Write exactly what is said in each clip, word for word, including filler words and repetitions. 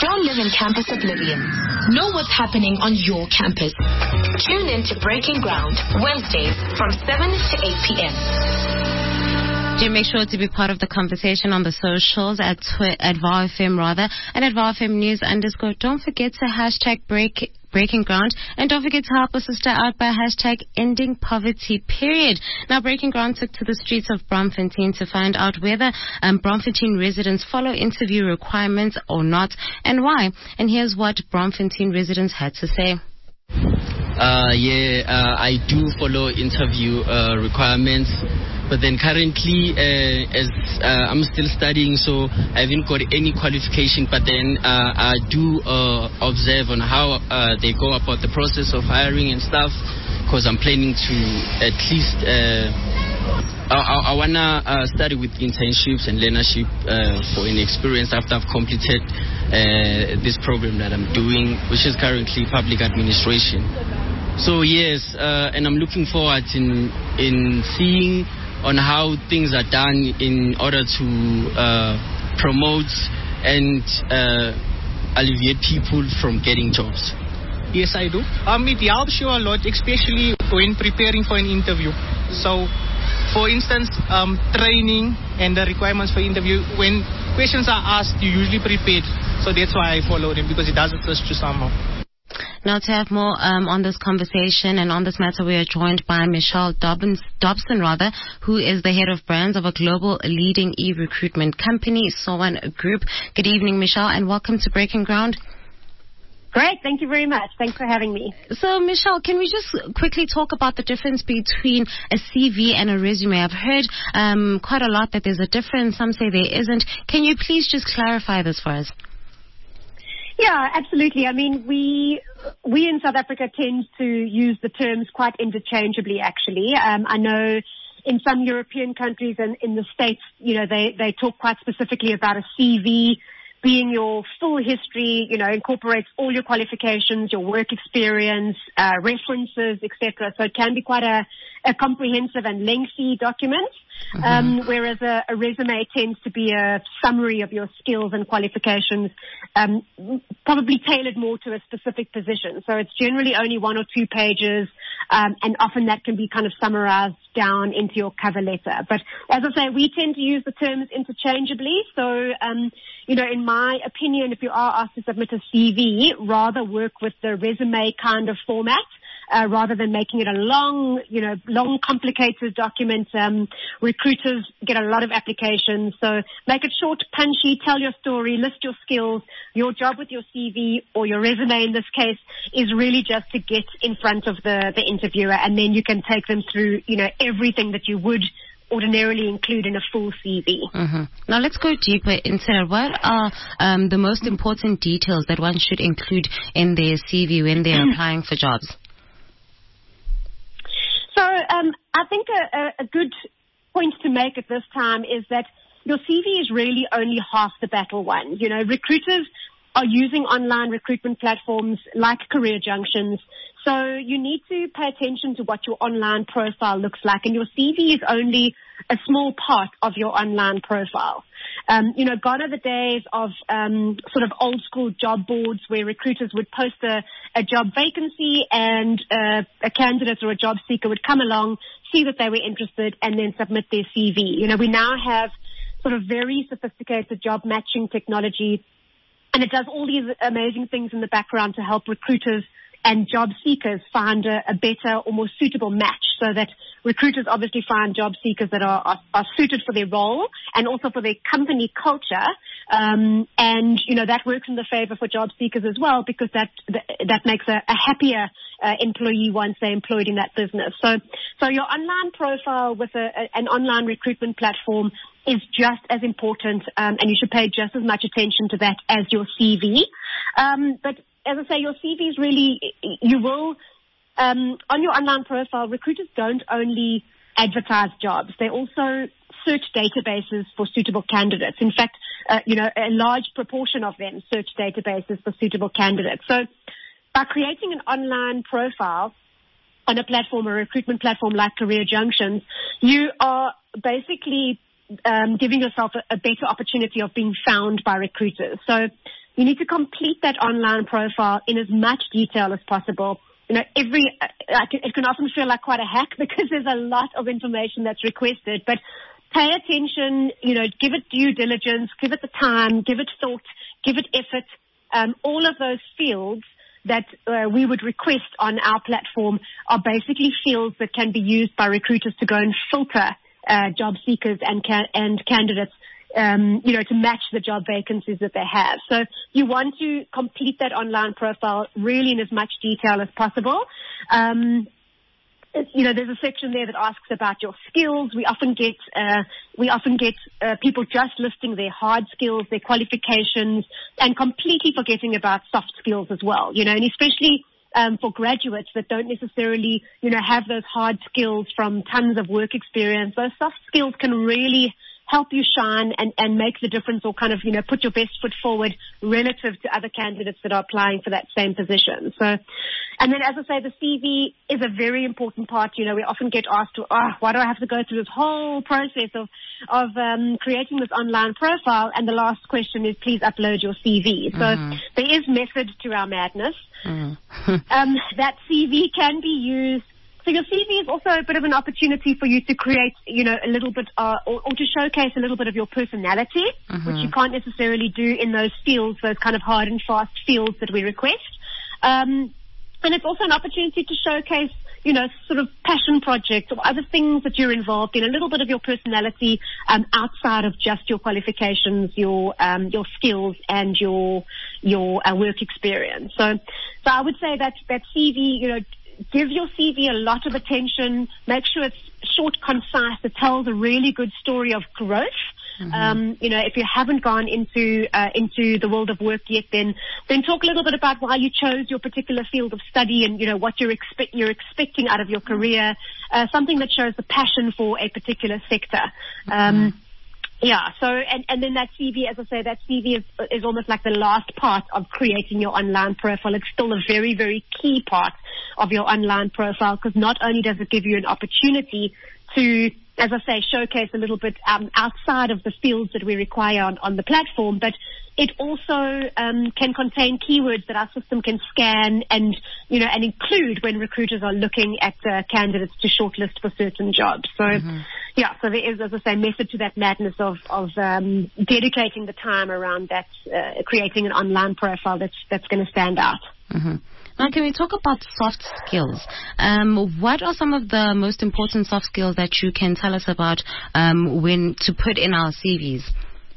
Don't live in campus oblivion. Know what's happening on your campus. Tune in to Breaking Ground, Wednesdays from seven to eight p.m. Do make sure to be part of the conversation on the socials at twi- at V A R F M rather and at V A R F M News underscore. Don't forget to hashtag break Breaking Ground, and don't forget to help a sister out by hashtag ending poverty period. Now, Breaking Ground took to the streets of Braamfontein to find out whether um, Braamfontein residents follow interview requirements or not, and why. And here's what Braamfontein residents had to say. Uh, yeah, uh, I do follow interview uh, requirements, but then currently, uh, as uh, I'm still studying, so I haven't got any qualification. But then uh, I do uh, observe on how uh, they go about the process of hiring and stuff, because I'm planning to at least. Uh, I, I, I wanna uh, study with internships and learnership uh, for an experience after I've completed uh, this program that I'm doing, which is currently public administration. So yes, uh, and I'm looking forward in in seeing on how things are done in order to uh, promote and uh, alleviate people from getting jobs. Yes, I do. Um, it helps you a lot, especially when preparing for an interview. So, for instance, um, training and the requirements for interview, when questions are asked, you usually prepared. So that's why I follow them, because it doesn't trust you somehow. Now, to have more um, on this conversation and on this matter, we are joined by Michelle Dobbins, Dobson, rather, who is the head of brands of a global leading e-recruitment company, Sowan Group. Good evening, Michelle, and welcome to Breaking Ground. Great, thank you very much. Thanks for having me. So, Michelle, can we just quickly talk about the difference between a C V and a resume? I've heard um, quite a lot that there's a difference. Some say there isn't. Can you please just clarify this for us? Yeah, absolutely. I mean, we we in South Africa tend to use the terms quite interchangeably, actually. Um, I know in some European countries and in the States, you know, they, they talk quite specifically about a C V being your full history, you know, incorporates all your qualifications, your work experience, uh, references, et cetera. So it can be quite a, a comprehensive and lengthy document. Mm-hmm. Um, whereas a, a resume tends to be a summary of your skills and qualifications, um, probably tailored more to a specific position. So it's generally only one or two pages, um, and often that can be kind of summarized down into your cover letter. But as I say, we tend to use the terms interchangeably. So, um, you know, in my opinion, if you are asked to submit a C V, rather work with the resume kind of format. Uh, rather than making it a long, you know, long, complicated document. Um, recruiters get a lot of applications, so make it short, punchy, tell your story, list your skills. Your job with your C V or your resume in this case is really just to get in front of the, the interviewer, and then you can take them through, you know, everything that you would ordinarily include in a full C V. Mm-hmm. Now let's go deeper into it. What are um, the most important details that one should include in their C V when they're applying for jobs? So um, I think a, a, a good point to make at this time is that your C V is really only half the battle won. You know, recruiters are using online recruitment platforms like Career Junctions. So you need to pay attention to what your online profile looks like, and your C V is only a small part of your online profile. Um, you know, gone are the days of um, sort of old school job boards where recruiters would post a, a job vacancy and uh, a candidate or a job seeker would come along, see that they were interested, and then submit their C V. You know, we now have sort of very sophisticated job matching technology, and it does all these amazing things in the background to help recruiters and job seekers find a, a better or more suitable match, so that recruiters obviously find job seekers that are, are, are suited for their role and also for their company culture. Um, and, you know, that works in the favor for job seekers as well, because that that makes a, a happier uh, employee once they're employed in that business. So, so your online profile with a, a, an online recruitment platform is just as important, um, and you should pay just as much attention to that as your C V. Um, but as I say, your C V is really, you will, um, on your online profile, recruiters don't only advertise jobs. They also search databases for suitable candidates. In fact, uh, you know, a large proportion of them search databases for suitable candidates. So by creating an online profile on a platform, a recruitment platform like Career Junctions, you are basically um, giving yourself a, a better opportunity of being found by recruiters. So you need to complete that online profile in as much detail as possible. You know, every, uh, it can often feel like quite a hack because there's a lot of information that's requested, but pay attention, you know, give it due diligence, give it the time, give it thought, give it effort. Um, all of those fields that uh, we would request on our platform are basically fields that can be used by recruiters to go and filter uh, job seekers and ca- and candidates, um, you know, to match the job vacancies that they have. So you want to complete that online profile really in as much detail as possible. Um, You know, there's a section there that asks about your skills. We often get uh, we often get uh, people just listing their hard skills, their qualifications, and completely forgetting about soft skills as well. You know, and especially um, for graduates that don't necessarily, you know, have those hard skills from tons of work experience. Those soft skills can really help you shine and, and make the difference, or kind of, you know, put your best foot forward relative to other candidates that are applying for that same position. So, and then as I say, the C V is a very important part. You know, we often get asked, oh, why do I have to go through this whole process of, of um, creating this online profile? And the last question is, please upload your C V. So mm-hmm. there is method to our madness. Mm-hmm. um, that C V can be used. So your C V is also a bit of an opportunity for you to create, you know, a little bit, uh, or, or to showcase a little bit of your personality, mm-hmm. which you can't necessarily do in those fields, those kind of hard and fast fields that we request. Um, and it's also an opportunity to showcase, you know, sort of passion projects or other things that you're involved in, a little bit of your personality um, outside of just your qualifications, your um, your skills, and your your uh, work experience. So, so I would say that that C V, you know, give your C V a lot of attention. Make sure it's short, concise. It tells a really good story of growth. Mm-hmm. Um, you know, if you haven't gone into uh, into the world of work yet, then then talk a little bit about why you chose your particular field of study, and you know what you're expect you're expecting out of your career. Uh, something that shows the passion for a particular sector. Um, mm-hmm. Yeah, so, and, and then that C V, as I say, that C V is, is almost like the last part of creating your online profile. It's still a very, very key part of your online profile, because not only does it give you an opportunity to, as I say, showcase a little bit um, outside of the fields that we require on, on the platform, but it also um, can contain keywords that our system can scan and, you know, and include when recruiters are looking at uh, candidates to shortlist for certain jobs. So, mm-hmm. yeah, so there is, as I say, method to that madness of, of um, dedicating the time around that, uh, creating an online profile that's, that's going to stand out. Mm-hmm. Now, can we talk about soft skills? Um, what are some of the most important soft skills that you can tell us about um, when to put in our C Vs?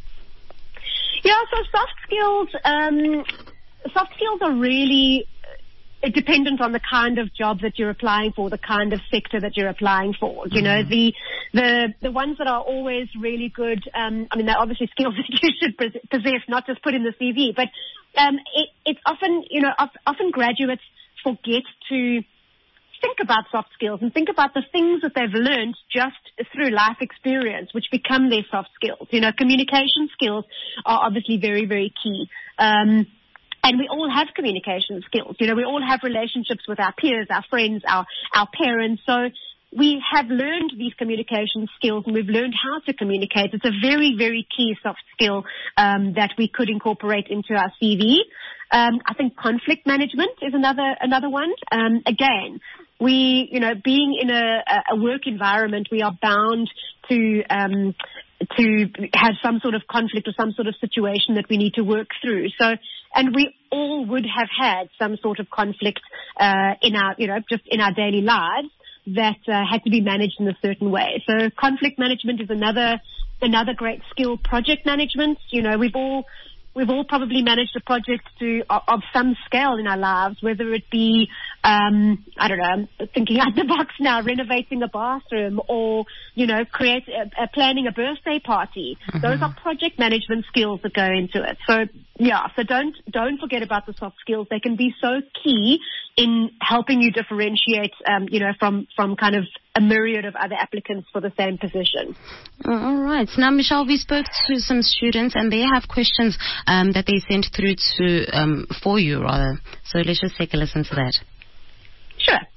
Yeah, so soft skills, um, soft skills are really dependent on the kind of job that you're applying for, the kind of sector that you're applying for. You mm-hmm. know, the the the ones that are always really good, um, I mean, they're obviously skills that you should possess, not just put in the C V, but um, it, it's often, you know, often graduates forget to think about soft skills and think about the things that they've learned just through life experience, which become their soft skills. You know, communication skills are obviously very, very key. Um, and we all have communication skills. You know, we all have relationships with our peers, our friends, our, our parents. So we have learned these communication skills, and we've learned how to communicate. It's a very, very key soft skill um, that we could incorporate into our C V. Um, I think conflict management is another another one. Um, again, we, you know, being in a, a work environment, we are bound to um, to have some sort of conflict or some sort of situation that we need to work through. So, and we all would have had some sort of conflict uh, in our, you know, just in our daily lives that uh, had to be managed in a certain way. So conflict management is another another great skill. Project management, you know, we've all we've all probably managed a project to of some scale in our lives, whether it be um, I don't know, I'm thinking out the box now, renovating a bathroom, or you know, create a, a planning a birthday party. Mm-hmm. Those are project management skills that go into it. So yeah, so don't don't forget about the soft skills. They can be so key in helping you differentiate, um, you know, from, from kind of a myriad of other applicants for the same position. All right. Now, Michelle, we spoke to some students, and they have questions um, that they sent through to um, for you, rather. So let's just take a listen to that. Sure.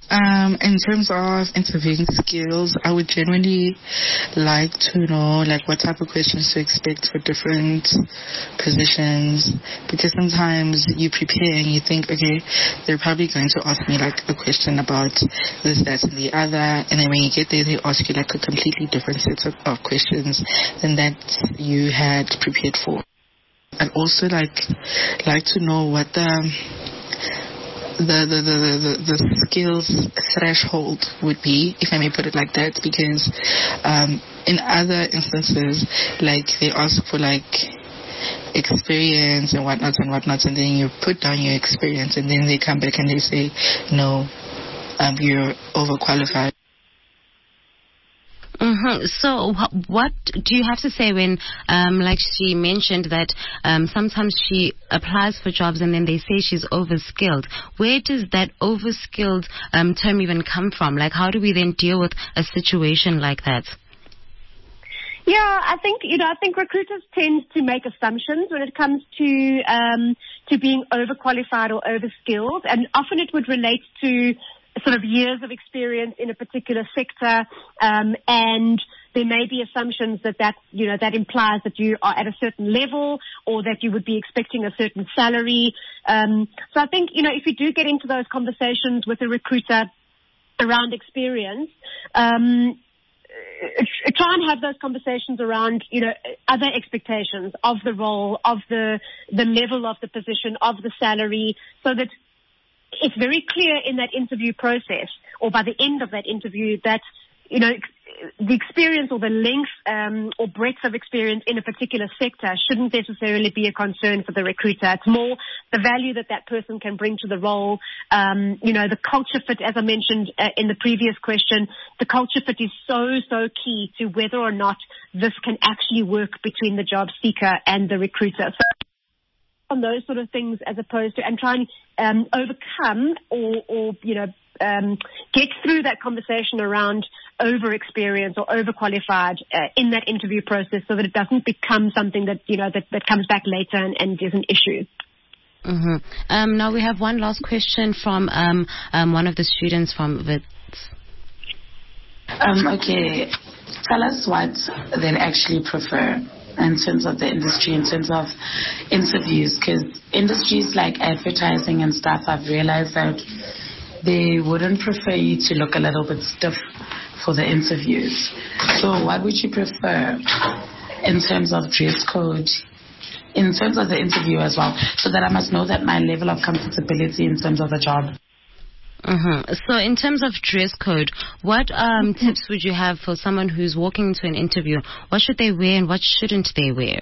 Um, in terms of interviewing skills, I would generally like to know like what type of questions to expect for different positions, because sometimes you prepare and you think, okay, they're probably going to ask me like a question about this, that, and the other, and then when you get there, they ask you like a completely different set of, of questions than that you had prepared for. I'd also like like to know what the The, the, the, the, the skills threshold would be, if I may put it like that, because um, in other instances, like they ask for like experience and whatnot and whatnot, and then you put down your experience, and then they come back and they say, no, um, you're overqualified. Mm-hmm. So wh- what do you have to say when, um, like she mentioned that um, sometimes she applies for jobs and then they say she's overskilled? Where does that overskilled um, term even come from? Like, how do we then deal with a situation like that? Yeah, I think, you know, I think recruiters tend to make assumptions when it comes to um, to being overqualified or overskilled, and often it would relate to sort of years of experience in a particular sector, um, and there may be assumptions that that, you know, that implies that you are at a certain level or that you would be expecting a certain salary. Um, so I think, you know, if you do get into those conversations with a recruiter around experience, um, try and have those conversations around, you know, other expectations of the role, of the the level of the position, of the salary, so that it's very clear in that interview process or by the end of that interview that, you know, the experience or the length um, or breadth of experience in a particular sector shouldn't necessarily be a concern for the recruiter. It's more the value that that person can bring to the role. Um, you know, the culture fit, as I mentioned uh, in the previous question, the culture fit is so, so key to whether or not this can actually work between the job seeker and the recruiter. So on those sort of things as opposed to, and try and um, overcome or, or, you know, um, get through that conversation around over-experience or overqualified uh, in that interview process so that it doesn't become something that, you know, that, that comes back later and, and is an issue. Mm-hmm. Um, now we have one last question from um, um, one of the students from Wits. Um, okay, tell us what they actually prefer in terms of the industry, in terms of interviews, because industries like advertising and stuff, I've realized that they wouldn't prefer you to look a little bit stiff for the interviews. So what would you prefer in terms of dress code, in terms of the interview as well, so that I must know that my level of comfortability in terms of the job? Mm-hmm. So in terms of dress code, what um, tips would you have for someone who's walking into an interview? What should they wear and what shouldn't they wear?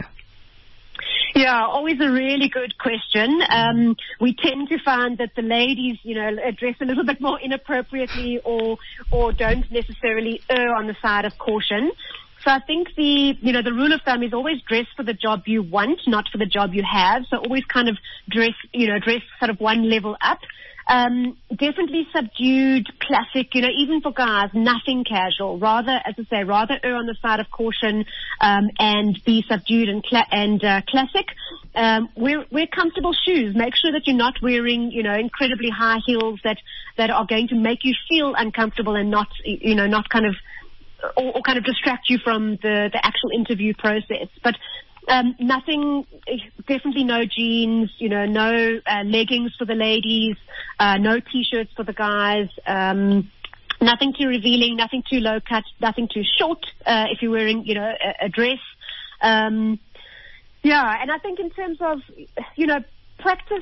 Yeah, always a really good question. Um, we tend to find that the ladies, you know, dress a little bit more inappropriately or or don't necessarily err on the side of caution. So I think the, you know, the rule of thumb is always dress for the job you want, not for the job you have. So always kind of dress, you know, dress sort of one level up. Um, definitely subdued, classic, you know, even for guys, nothing casual. Rather, as I say, rather err on the side of caution, um, and be subdued and, cla- and, uh, classic. Um, wear, wear comfortable shoes. Make sure that you're not wearing, you know, incredibly high heels that, that are going to make you feel uncomfortable and not, you know, not kind of, or, or kind of distract you from the, the actual interview process. But, Um, nothing, definitely no jeans, you know, no uh, leggings for the ladies, uh, no T-shirts for the guys, um, nothing too revealing, nothing too low cut, nothing too short uh, if you're wearing, you know, a, a dress. Um, yeah, and I think in terms of, you know, practice,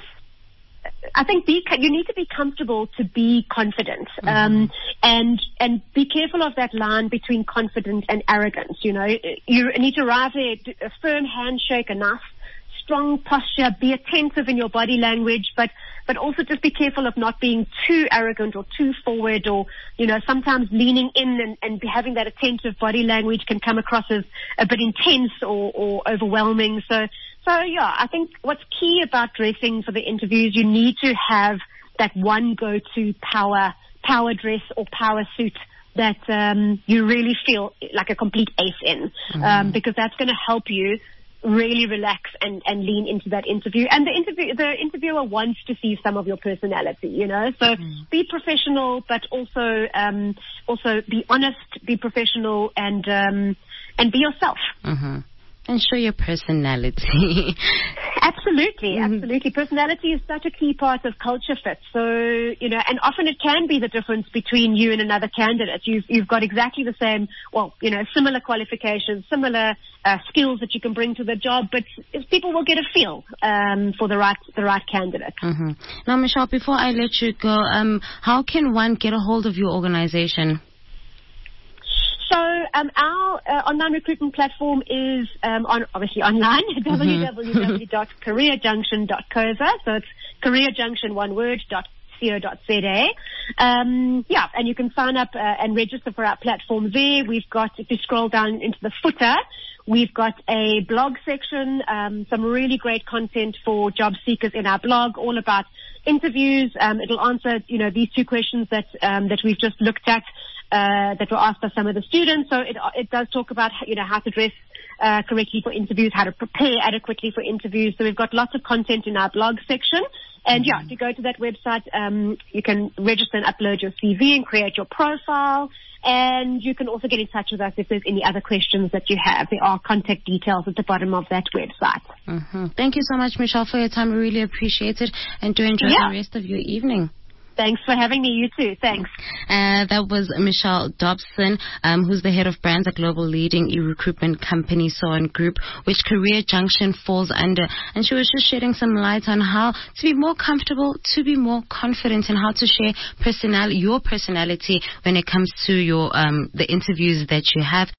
I think be, you need to be comfortable to be confident, mm-hmm. um, and and be careful of that line between confidence and arrogance. You know, you need to arrive there, a firm handshake, a nice, strong posture. Be attentive in your body language, but but also just be careful of not being too arrogant or too forward, or you know, sometimes leaning in and, and having that attentive body language can come across as a bit intense or, or overwhelming. So. So, yeah, I think what's key about dressing for the interviews, you need to have that one go-to power power dress or power suit that um, you really feel like a complete ace in, mm-hmm. um, because that's going to help you really relax and, and lean into that interview. And the interview, the interviewer wants to see some of your personality, you know. So mm. be professional, but also um, also be honest, be professional, and um, and be yourself. Mm-hmm. And show your personality. Absolutely, mm-hmm. absolutely. Personality is such a key part of culture fit. So, you know, and often it can be the difference between you and another candidate. You've, you've got exactly the same, well, you know, similar qualifications, similar uh, skills that you can bring to the job, but people will get a feel um, for the right the right candidate. Mm-hmm. Now, Michelle, before I let you go, um, how can one get a hold of your organization? So um, our uh, online recruitment platform is um, on obviously online, mm-hmm. w w w dot career junction dot co za. So it's career junction, one word, dot co dot za. Um, yeah, and you can sign up uh, and register for our platform there. We've got, if you scroll down into the footer, we've got a blog section, um, some really great content for job seekers in our blog, all about interviews. Um, it'll answer, you know, these two questions that um, that we've just looked at. Uh, that were asked by some of the students. So it, it does talk about, you know, how to dress uh, correctly for interviews, how to prepare adequately for interviews. So we've got lots of content in our blog section. And yeah, if you go to that website, um, you can register and upload your C V and create your profile. And you can also get in touch with us if there's any other questions that you have. There are contact details at the bottom of that website. Mm-hmm. Thank you so much, Michelle, for your time. We really appreciate it. And do enjoy yeah. the rest of your evening. Thanks for having me. You too. Thanks. Uh, that was Michelle Dobson, um, who's the head of brands at global leading e-recruitment company SOAN Group, which Career Junction falls under. And she was just shedding some light on how to be more comfortable, to be more confident, and how to share personal your personality when it comes to your um, the interviews that you have.